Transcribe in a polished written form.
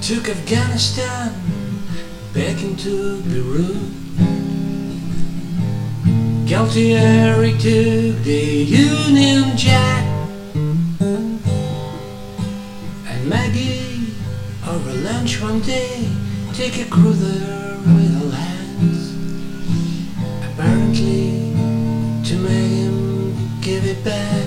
took Afghanistan back into Beirut. Galtieri took the Union Jack, and Maggie over lunch one day take a cruiser with her hands, apparently to make him give it back.